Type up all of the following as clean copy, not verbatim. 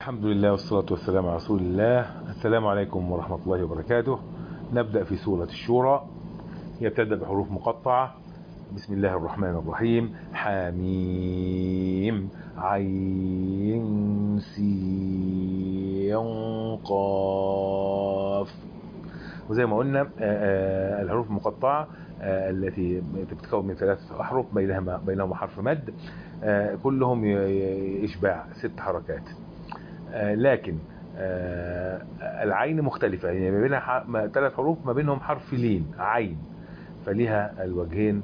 الحمد لله والصلاة والسلام على رسول الله. السلام عليكم ورحمة الله وبركاته. نبدأ في سورة الشورى، يبتدأ بحروف مقطعة. بسم الله الرحمن الرحيم. حميم عين سين قاف. وزي ما قلنا الحروف المقطعة التي تتكون من 3 أحرف بينهما حرف مد، كلهم إشباع 6 حركات. لكن العين مختلفة، يعني ما بينها 3 حروف ما بينهم حرف لين عين، فليها الوجهين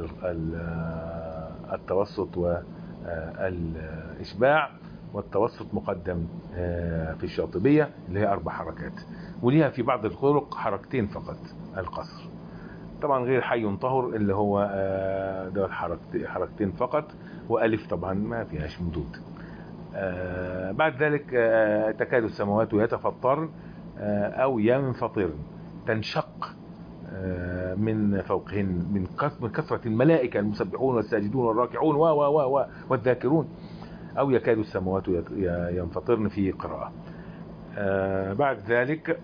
التوسط والإشباع. والتوسط مقدم في الشاطبية اللي هي 4 حركات، وليها في بعض الطرق حركتين فقط القصر. طبعا غير حي طهر اللي هو ده حركتين فقط، وألف طبعا ما فيهاش مدود. بعد ذلك تكاد السماوات يتفطرن أو ينفطرن، تنشق من فوقهن من كثرة الملائكة المسبحون والساجدون والراكعون والذاكرون، أو يكاد السماوات ينفطرن في قراءة. بعد ذلك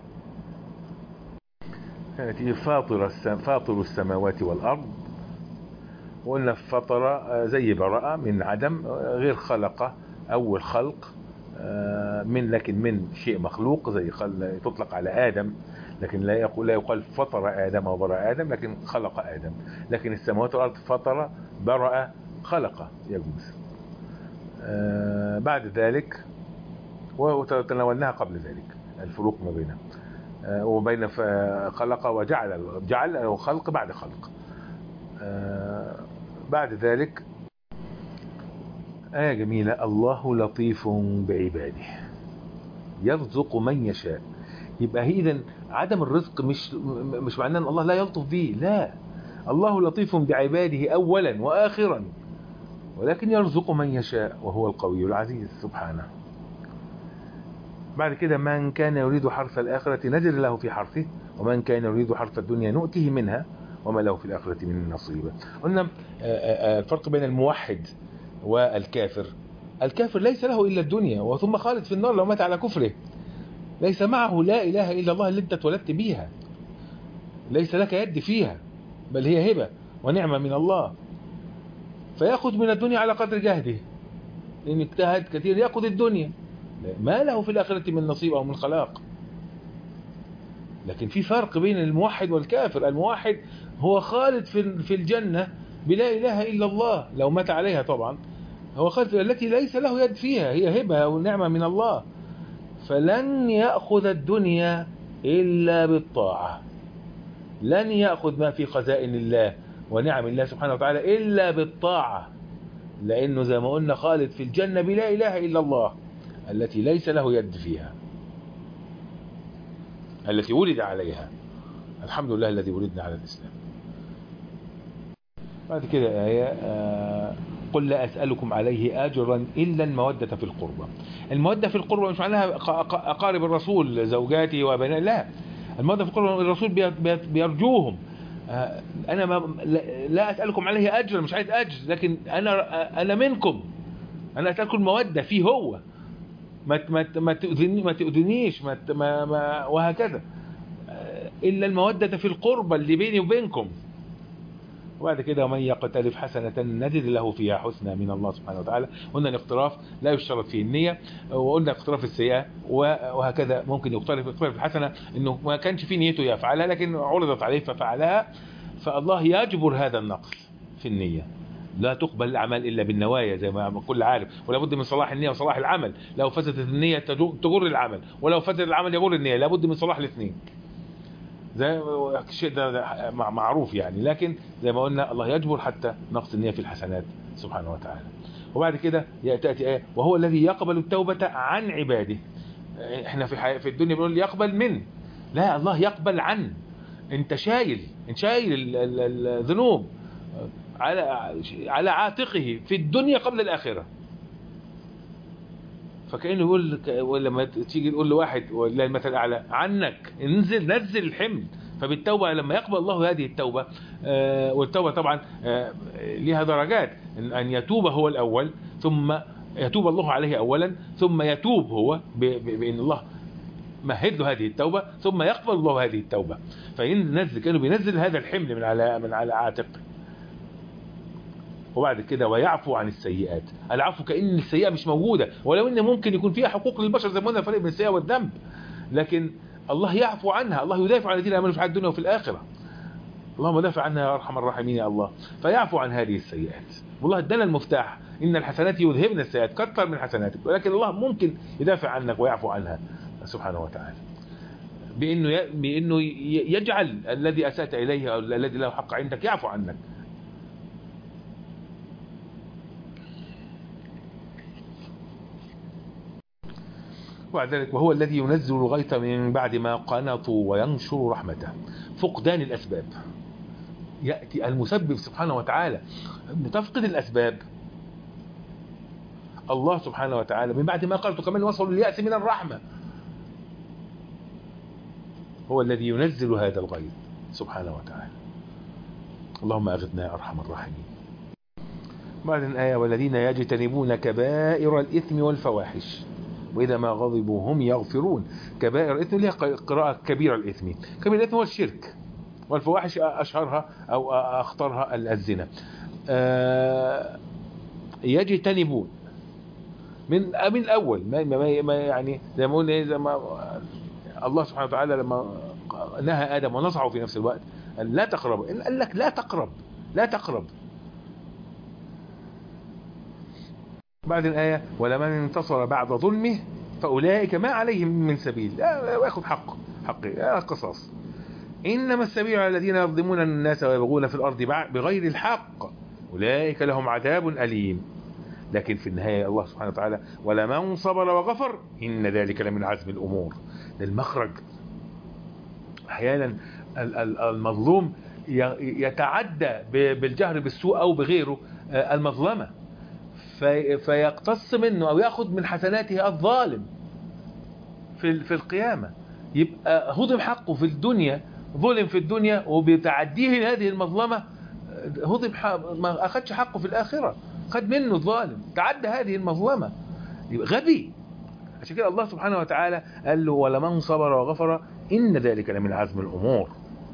فاطر السماوات والأرض. وقلنا فطر زي براءة من عدم، غير خلق أول خلق لكن من شيء مخلوق، زي تطلق على آدم، لكن لا يقال فطر آدم أو برأ آدم، لكن خلق آدم. لكن السماوات والأرض فطر برأ خلق يجوز. بعد ذلك وتناولناها قبل ذلك الفروق ما بينها وبين خلق وجعل، جعل خلق بعد خلق. بعد ذلك آية جميلة: الله لطيف بعباده يرزق من يشاء. يبقى إذن عدم الرزق مش معناه أن الله لا يلطف به، لا، الله لطيف بعباده أولا وآخرا، ولكن يرزق من يشاء وهو القوي العزيز سبحانه. بعد كده: من كان يريد حرث الآخرة نزل له في حرثه، ومن كان يريد حرث الدنيا نؤته منها وما له في الآخرة من نصيب. قلنا الفرق بين الموحد والكافر: الكافر ليس له إلا الدنيا وثم خالد في النار لو مات على كفره، ليس معه لا إله إلا الله اللي انت اتولدت بيها، ليس لك يد فيها، بل هي هبة ونعمة من الله، فيأخذ من الدنيا على قدر جهده، لأن اجتهد كثير يأخذ الدنيا، ما له في الآخرة من نصيب أو من خلاق. لكن في فرق بين الموحد والكافر. الموحد هو خالد في الجنة بلا إله إلا الله لو مات عليها، طبعا هو خالد التي ليس له يد فيها، هي هبة ونعمة من الله، فلن يأخذ الدنيا إلا بالطاعة، لن يأخذ ما في خزائن الله ونعم الله سبحانه وتعالى إلا بالطاعة، لأنه زي ما قلنا خالد في الجنة بلا إله إلا الله التي ليس له يد فيها، التي ولد عليها. الحمد لله الذي ولدنا على الإسلام. بعد كده آية: قل لا أسألكم عليه أجرا إلا المودة في القربى. المودة في القربى مش معناها أقارب الرسول زوجاتي وبنات، لا، المودة في القربى الرسول بيرجوهم. أنا لا أسألكم عليه أجرا، مش عايز أجر، لكن أنا منكم، أنا أسألكم المودة فيه هو، ما تؤذنيش وهكذا، إلا المودة في القربى اللي بيني وبينكم. وبعد كده: ومن يقترف حسنة نزد له فيها حسنى من الله سبحانه وتعالى. قلنا الاقتراف لا يشترط فيه النية، وقلنا اقتراف السيئة وهكذا ممكن يقترف الحسنة انه ما كانش فيه نيته يفعلها لكن عرضت عليه ففعلها، فالله يجبر هذا النقص في النية. لا تقبل الأعمال إلا بالنوايا زي ما كل عارف، ولا بد من صلاح النية وصلاح العمل. لو فسدت النية تجر العمل، ولو فسد العمل يجر النية، لا بد من صلاح الاثنين. زي الشيء ده معروف يعني، لكن زي ما قلنا الله يجبر حتى نقص النية في الحسنات سبحانه وتعالى. وبعد كده تأتي آية: وهو الذي يقبل التوبة عن عباده. احنا في الدنيا بنقول يقبل من، لا، الله يقبل عن. انت شايل الذنوب على عاتقه في الدنيا قبل الآخرة. فكأنه يقول لما تيجي تقول لواحد والله المثل الأعلى عنك نزل الحمل. فبالتوبة لما يقبل الله هذه التوبة، والتوبة طبعا لها درجات، أن يتوب هو الأول ثم يتوب الله عليه أولا، ثم يتوب هو بأن الله مهد له هذه التوبة، ثم يقبل الله هذه التوبة. فينزل كانوا بينزل هذا الحمل من على عاتق. وبعد كده ويعفو عن السيئات. العفو كأن السيئة مش موجودة، ولو ان ممكن يكون فيها حقوق للبشر زي ما قلنا، فرق بين السيئة والذنب، لكن الله يعفو عنها. الله يدافع عن الذين امنوا في الحياة الدنيا وفي الآخرة. اللهم دافع عنها يا ارحم الراحمين يا الله. فيعفو عن هذه السيئات. والله ادانا المفتاح، ان الحسنات يذهبن السيئات، كثر من حسناتك، ولكن الله ممكن يدافع عنك ويعفو عنها سبحانه وتعالى، بانه يجعل الذي اسأت اليه او الذي له حق عندك يعفو عنك. وبعد ذلك وهو الذي ينزل الغيث من بعد ما قنطوا وينشر رحمته. فقدان الأسباب، يأتي المسبب سبحانه وتعالى، تفقد الأسباب. الله سبحانه وتعالى من بعد ما قنطوا كمان وصلوا لليأس من الرحمة. هو الذي ينزل هذا الغيث سبحانه وتعالى. اللهم أغثنا يا أرحم الراحمين. بعد الآية والذين يجتنبون كبائر الإثم والفواحش وإذا ما غضبوا هم يغفرون. كبائر الإثم لها قراءة كبير الإثم. كبير الإثم هو الشرك، والفواحش أشهرها أو أخطرها الزنا. يجتنبون من الأول ما يعني زي ما قلنا، زي ما الله سبحانه وتعالى لما نهى آدم ونصحه في نفس الوقت لا تقرب، قال لك لا تقرب لا تقرب. بعد الآية ولمن انتصر بعد ظلمه فأولئك ما عليهم من سبيل، ويأخذ حقه قصاص. إنما السبيل على الذين يظلمون الناس ويبغون في الأرض بغير الحق أولئك لهم عذاب أليم. لكن في النهاية الله سبحانه وتعالى ولمن صبر وغفر إن ذلك لمن عزم الأمور. للمخرج أحيانا المظلوم يتعدى بالجهر بالسوء أو بغيره المظلمة، فيقتص منه أو يأخذ من حسناته الظالم في القيامة، يبقى هضم حقه في الدنيا، ظلم في الدنيا، وبتعديه هذه المظلمة هضم ما أخذش حقه في الآخرة، خد منه الظالم، تعدى هذه المظلمة، يبقى غبي. عشان كده الله سبحانه وتعالى قال له ولمن صبر وغفر إن ذلك لمن عزم الأمور.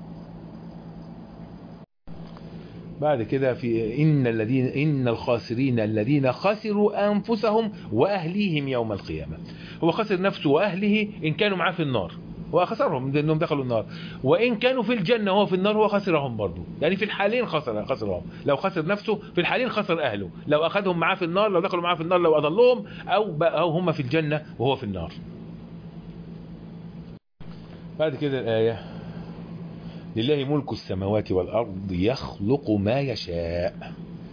بعد كده في إن الخاسرين الذين خسروا أنفسهم وأهليهم يوم القيامة. هو خسر نفسه وأهله إن كانوا معاه في النار، هو خسرهم لأنهم دخلوا النار، وإن كانوا في الجنة وهو في النار هو خسرهم برضو. يعني في الحالين خسرهم، لو خسر نفسه في الحالين خسر أهله، لو أخذهم معاه في النار، لو دخلوا معاه في النار، لو أضلهم، أو هم في الجنة وهو في النار. بعد كده الآية لله ملك السماوات والأرض يخلق ما يشاء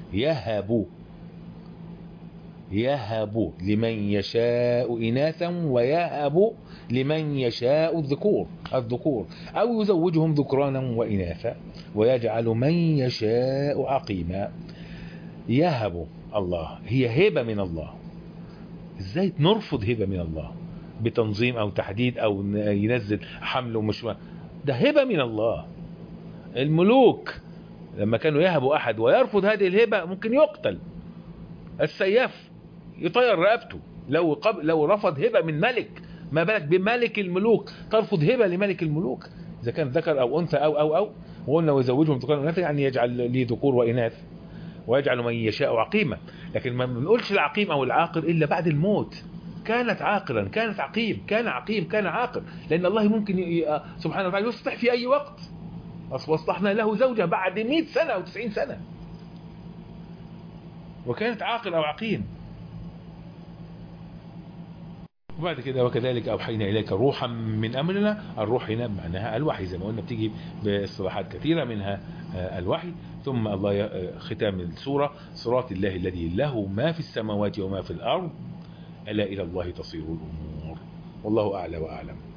يهب لمن يشاء إناثا ويهب لمن يشاء الذكور أو يزوجهم ذكرانا وإناثا ويجعل من يشاء عقيما. يهب الله، هي هبة من الله. ازاي نرفض هبة من الله بتنظيم أو تحديد أو ينزل حمل ومش، ده هبة من الله. الملوك لما كانوا يهبوا أحد ويرفض هذه الهبة ممكن يقتل، السياف يطير رقبته لو رفض هبة من ملك، ما بالك بملك الملوك ترفض هبة لملك الملوك إذا كان ذكر أو أنثى أو وقلنا ويزوجهم ذكرانا وإناثا، يعني يجعل لي ذكور وإناث ويجعل من يشاء عقيمة. لكن ما بنقولش العقيم أو العاقر إلا بعد الموت. كانت عاقرا، كانت عقيم، كان عقيم، كان عاقر، لأن الله ممكن سبحانه وتعالى يصلح في أي وقت. واصلحنا له زوجة بعد 100 سنة أو 90 سنة، وكانت عاقل أو عقيم. وبعد كده وكذلك أوحينا إليك روحا من أمرنا. الروح هنا معناها الوحي، زي ما قلنا بتيجي باصطلاحات كثيرة منها الوحي. ثم الله ختام السورة صراط الله الذي له ما في السماوات وما في الأرض ألا إلى الله تصير الأمور. والله أعلى وأعلم.